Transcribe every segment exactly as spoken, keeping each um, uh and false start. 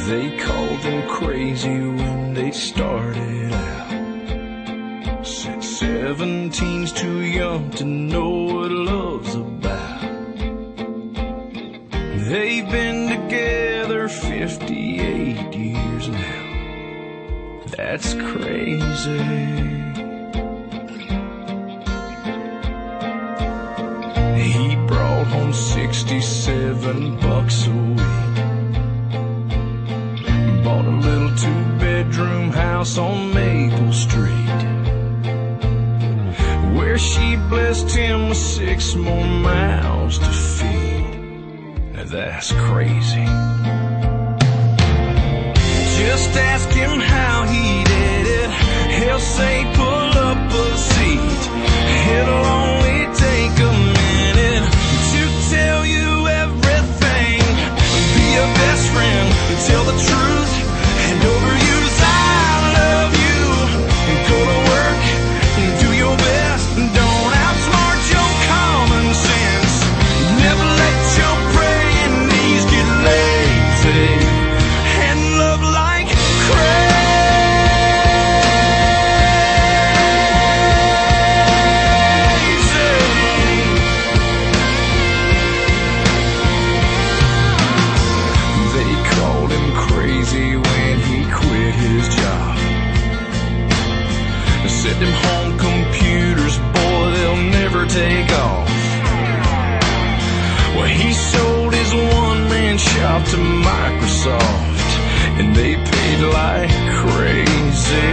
They called them crazy when they started out. Said seventeen's too young to know what love's about. They've been together fifty-eight years now. That's crazy. He brought home sixty-seven bucks a week. Bought a little two-bedroom house on Maple Street, where she blessed him with six more mouths to feed. Now that's crazy. Just ask him how he did it. He'll say pull up a seat. It'll only take a minute to tell you everything. Be a best friend and tell the truth, and overuse I love you. Go to work and do your best, and don't outsmart your common sense. Never let your praying knees get lazy, and love like crazy. They called him crazy when he quit his job. Said them home computers, boy, they'll never take off. Well, he sold his one-man shop to Microsoft, and they paid like crazy.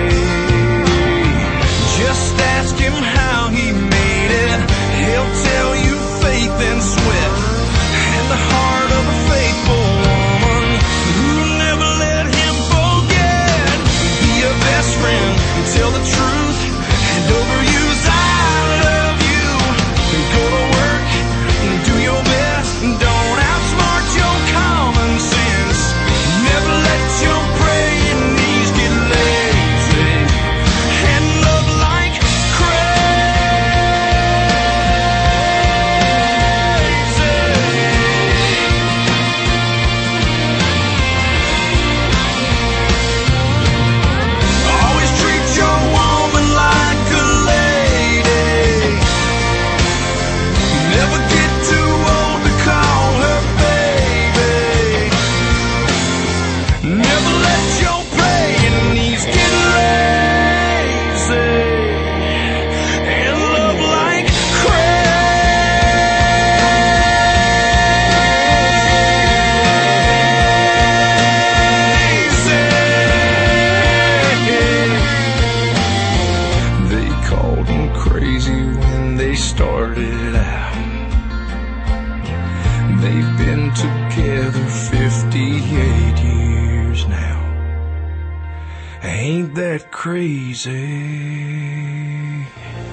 Just ask him how he made it. He'll tell you faith and sweat, and the heart of a faithful woman who never let him forget. Be a best friend and tell the truth, and overuse I love you. Go to work and do your best, and don't outsmart your common sense. Never let your praying knees get lazy, and love like always treat your woman like a lady. Never get too old to call her baby. Never let your praying knees get lazy, and love like crazy. They called him crazy when they started out. They've been together fifty-eight years now. Ain't that crazy?